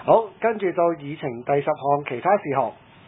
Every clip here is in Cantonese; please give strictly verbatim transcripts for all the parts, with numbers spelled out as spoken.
好，跟住到議程第十項其他事項。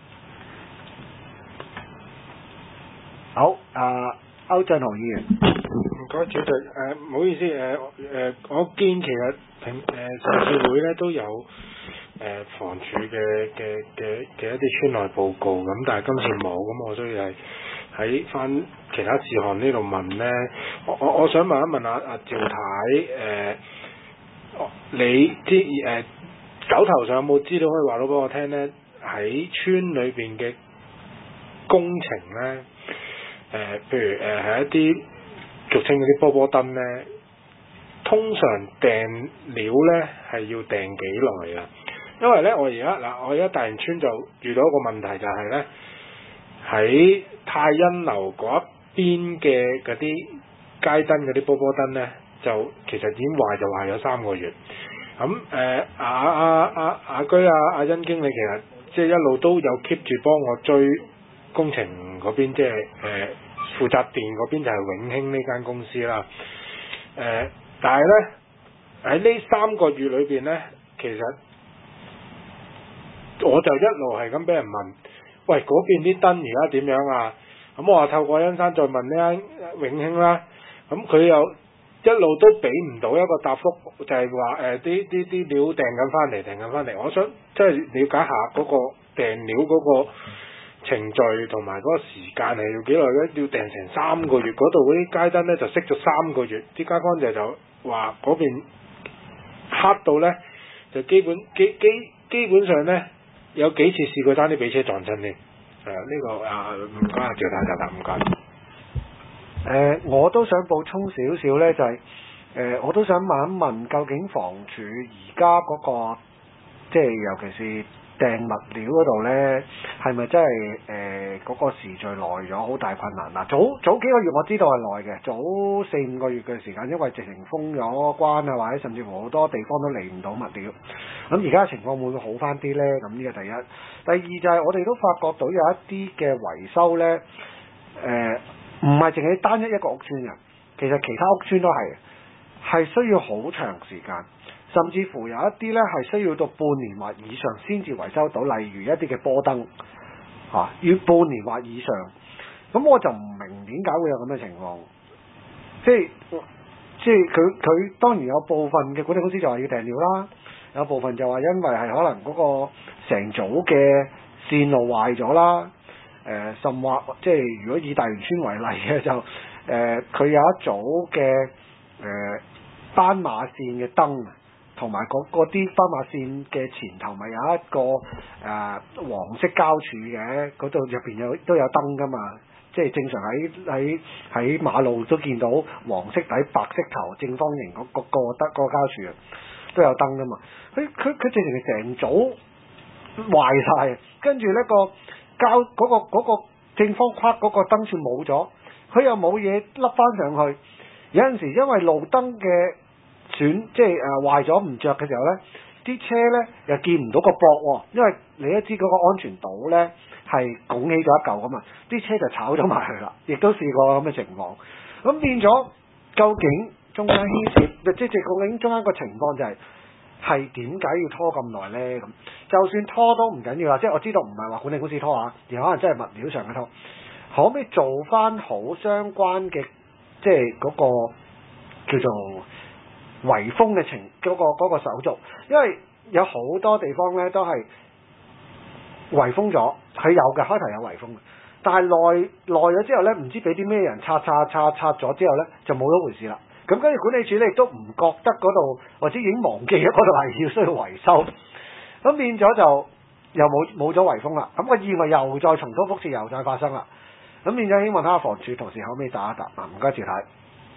好，啊歐俊豪議員。 唔該，主席，誒唔好意思，誒誒，我見其實平誒上次會咧都有誒房署嘅嘅嘅嘅一啲村內報告，咁但係今次冇，咁我所以係喺翻其他事項呢度問咧，我我我想問一問阿阿趙太，誒，你知誒手頭上有冇資料可以話到俾我聽咧？喺村裏邊嘅工程咧，誒譬如誒係一啲俗稱嗰啲波波燈咧，通常訂料咧係要訂幾耐啊？因為咧，我而家嗱，我而家大元村就遇到一個問題，就係咧喺泰恩樓嗰一邊嘅嗰啲街燈嗰啲波波燈咧，就其實已經壞就壞咗三個月。咁誒阿阿阿阿居阿阿甄經理其實即係一路都有 keep 住幫我追工程嗰邊，即係誒。呃負責電嗰邊就係永興呢間公司啦，誒、呃，但係咧喺呢三個月裏邊咧，其實我就一路係咁俾人問，喂嗰邊啲燈而家點樣啊？咁、嗯、我話透過恩山再問呢間永興啦，咁、嗯、佢又一路都俾唔到一個答覆，就係話誒啲啲啲料訂緊翻嚟，訂緊翻嚟。我想即係了解下嗰個訂料嗰個程序同埋嗰個時間係要幾耐咧？要訂成三個月，嗰度嗰啲街燈咧就熄咗三個月，啲街坊就就話嗰邊黑到咧，就基本基基基本上咧有幾次試過爭啲俾車撞親添。誒、呃、呢、呢個啊唔該啊趙太太太唔該。 誒、呃，我都想補充少少咧，就係、是、誒、呃，我都想問一問，究竟房署而家嗰個即係尤其是訂物料嗰度咧，係咪真係誒嗰個時序耐咗，好大困難？嗱，早早幾個月我知道係耐嘅，早四五個月嘅時間，因為直情封咗關啊，或者甚至乎好多地方都嚟唔到物料。咁而家情況會唔會好翻啲咧？咁呢個第一，第二就係我哋都發覺到有一啲嘅維修咧，誒唔係淨係單一一個屋村嘅，其實其他屋村都係，係需要好長時間。甚至乎有一啲咧係需要到半年或以上先至維修到，例如一啲嘅波燈嚇、啊，要半年或以上。咁我就唔明點解會有咁嘅情況。即係即係佢佢當然有部分嘅管理公司就話要訂料啦，有部分就話因為係可能嗰個成組嘅線路壞咗啦。誒、呃，甚或即係如果以大元村為例嘅就誒，佢、呃、有一組嘅誒、呃、斑馬線嘅燈。同埋嗰啲斑馬線嘅前頭咪有一個誒、呃、黃色膠柱嘅，嗰度入邊有都有燈噶嘛，即係正常喺喺喺馬路都見到黃色底白色頭正方形嗰、嗰個、嗰個得、嗰個膠柱啊，都有燈噶嘛。佢佢佢直情係成組壞晒，跟住呢個膠嗰、嗰個嗰個正方框嗰個燈柱冇咗，佢又冇嘢笠翻上去。有陣時因為路燈嘅損即係誒壞咗唔着嘅時候呢，啲車呢又見唔到個膊，因為你都知嗰個安全島呢係拱起咗一嚿噶嘛，啲車就炒咗埋去啦，亦都試過咁嘅情況。咁變咗，究竟中間牽涉，即係究竟中間個情況就係係點解要拖咁耐呢？咁就算拖都唔緊要啦，即係我知道唔係話管理公司拖啊，而可能真係物料上嘅拖，可唔可以做翻好相關嘅即係嗰個叫做圍封嘅程嗰個嗰個手續，因為有好多地方咧都係圍封咗，佢有嘅開頭有圍封嘅，但係耐耐咗之後咧，唔知俾啲咩人拆拆拆拆咗之後咧，就冇咗回事啦。咁跟住管理處咧亦都唔覺得嗰度，或者已經忘記咗嗰度係要需要維修，咁變咗就又冇冇咗圍封啦。咁個意外又再重蹈覆轍，又再發生啦。咁變咗希望睇下房署同事可唔可以打一打啊？唔該，趙太。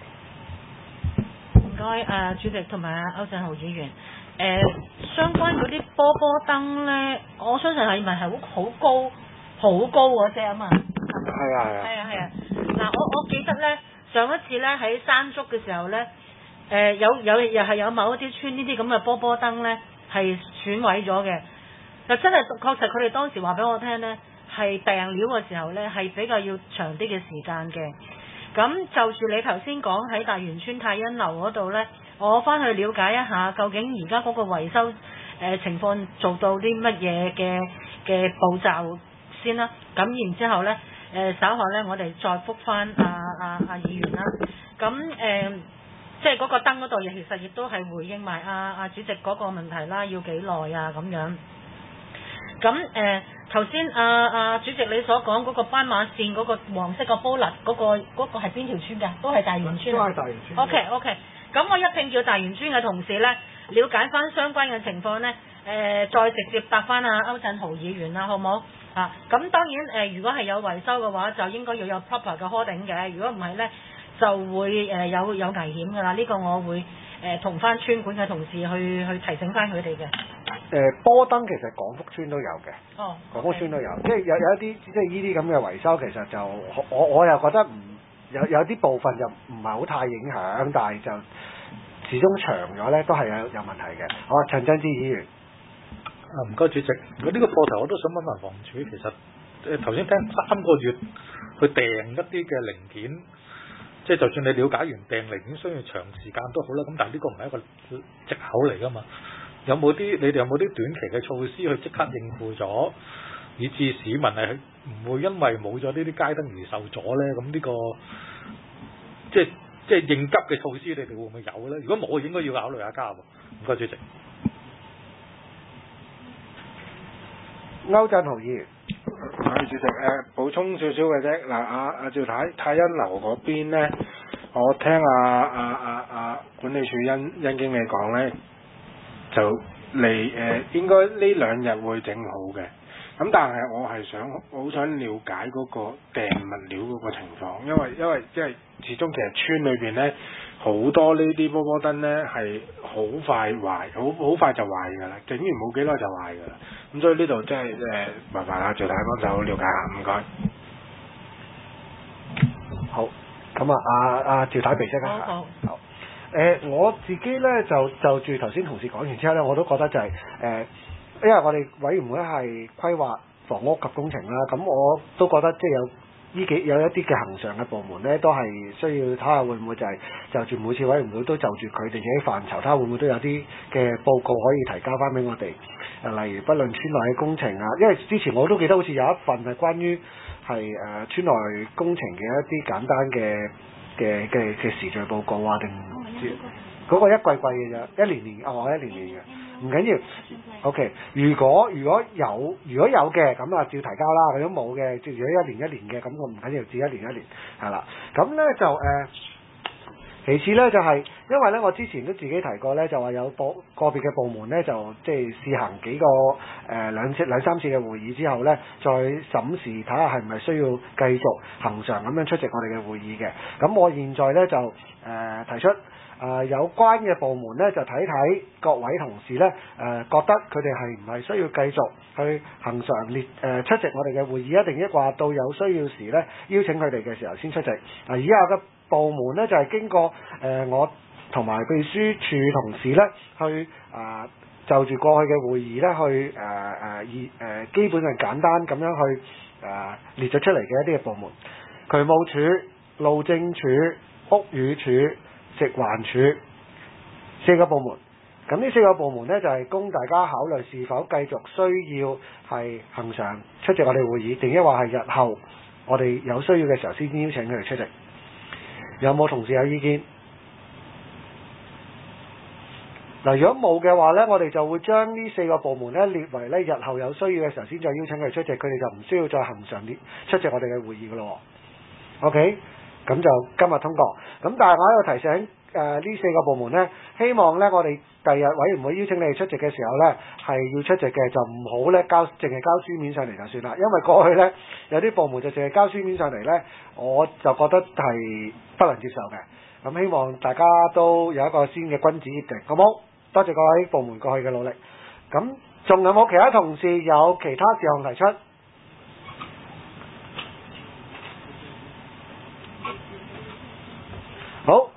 唔該，誒主席同埋阿歐振豪議員，誒、呃、相關嗰啲波波燈咧，我相信係咪係好好高好高嗰隻啊嘛？ 係啊係啊。 係啊係啊，嗱、啊、我我記得咧上一次咧喺山竹嘅時候咧，誒、呃、有有又係有某一啲村呢啲咁嘅波波燈咧係損毀咗嘅，就真係確實佢哋當時話俾我聽咧係訂料嘅時候咧係比較要長啲嘅時間嘅。咁就住你頭先講喺大元村泰恩樓嗰度呢，我翻去了解一下，究竟而家嗰個維修誒呃、情況做到啲乜嘢嘅嘅步驟先啦。咁然之後咧，誒、呃、稍後咧我哋再覆翻阿阿阿議員啦。咁誒、呃、即係嗰個燈嗰度，其實亦都係回應埋阿阿主席嗰個問題啦，要幾耐啊咁樣。咁誒頭先阿阿主席你所講嗰個斑馬線嗰個黃色個玻璃嗰個嗰個係邊條村㗎？都係大元村。 都係大元村。 OK OK，咁我一聽叫大元村嘅同事咧，了解翻相關嘅情況咧，誒、呃、再直接答翻阿歐振豪議員啦，好唔好？啊，咁當然誒、呃，如果係有維修嘅話，就應該要有 proper 嘅 hoarding 嘅，如果唔係咧，就會誒、呃、有有危險㗎啦。呢、這個我會誒同翻村管嘅同事去去提醒翻佢哋嘅。 誒、呃、波燈其實廣福村都有嘅， 哦， 廣福村都有，即係有有一啲即係呢啲咁嘅維修，其實就我我又覺得唔有有啲部分就唔係好太影響，但係就始終長咗咧都係有有問題嘅。好，陳振志議員， 啊唔該主席，我呢個課題我都想問問房署，其實誒頭先聽三個月去訂一啲嘅零件，即係就算你了解完訂零件需要長時間都好啦，咁但係呢個唔係一個藉口嚟㗎嘛。有冇啲你哋有冇啲短期嘅措施去即刻應付咗，以致市民係唔會因為冇咗呢啲街燈而受阻咧？咁呢個即係即係應急嘅措施，你哋會唔會有咧？如果冇，應該要考慮下加喎。唔該主席。 歐振豪議員， 係主席誒、呃，補充少少嘅啫。嗱，阿阿趙太太欣樓嗰邊咧，我聽阿阿阿阿管理處殷殷經理講咧。就嚟誒、呃，應該呢兩日會整好嘅。咁但係我係想，我好想了解嗰個訂物料嗰個情況，因為因為即係始終其實村裏邊咧好多呢啲波波燈咧係好快壞，好好快就壞㗎啦，整完冇幾耐就壞㗎啦。咁所以呢度即係誒麻煩阿趙太幫手了解下，唔該。 好，咁啊，阿阿趙太備識一下。 好。 好。誒、呃、我自己咧就就住頭先同事講完之後咧，我都覺得就係、是、誒、呃，因為我哋委員會係規劃房屋及工程啦，咁我都覺得即係有呢幾有一啲嘅恆常嘅部門咧，都係需要睇下會唔會就係、是、就住每次委員會都就住佢哋自己範疇，睇下會唔會都有啲嘅報告可以提交翻俾我哋。誒，例如不論村內嘅工程啊，因為之前我都記得好似有一份係關於係誒村內工程嘅一啲簡單嘅嘅嘅嘅時序報告啊，定嗰個一季季嘅啫，一年年哦，一年年嘅，唔緊要。OK，如果如果有如果有嘅，咁啊照提交啦。如果冇嘅，即係如果一年一年嘅，咁我唔緊要，照一年一年係啦。咁咧就誒、呃，其次咧就係、是、因為咧，我之前都自己提過咧，就話有個個別嘅部門咧，就即係試行幾個誒、呃、兩次兩三次嘅會議之後咧，再審視睇下係唔係需要繼續恆常咁樣出席我哋嘅會議嘅。咁我現在咧就誒、呃、提出。誒、呃、有關嘅部門咧，就睇睇各位同事咧，誒、呃、覺得佢哋係唔係需要繼續去恆常列誒、呃、出席我哋嘅會議，一定抑或到有需要時咧邀請佢哋嘅時候先出席。嗱、呃，而家有個部門咧就係、是、經過誒、呃、我同埋秘書處同事咧去啊、呃、就住過去嘅會議咧去誒誒以誒基本上簡單咁樣去誒、呃、列咗出嚟嘅一啲嘅部門，渠務署、路政署、屋宇署、食環署四個部門，咁呢四個部門呢，就係、是、供大家考慮是否繼續需要係恆常出席我哋會議，定抑或係日後我哋有需要嘅時候先邀請佢哋出席。有冇同事有意見？嗱，如果冇嘅話呢，我哋就會將呢四個部門呢列為呢日後有需要嘅時候先再邀請佢哋出席，佢哋就唔需要再恆常列出席我哋嘅會議噶咯。OK。咁就今日通過，咁但係我喺度提醒誒呢、呃、四個部門呢，希望呢我哋第日委員會邀請你哋出席嘅時候呢，係要出席嘅，就唔好呢交淨係交書面上嚟就算啦，因為過去呢，有啲部門就淨係交書面上嚟呢，我就覺得係不能接受嘅。咁希望大家都有一個先嘅君子協定，好冇？多謝各位部門過去嘅努力。咁仲有冇其他同事有其他事項提出？好。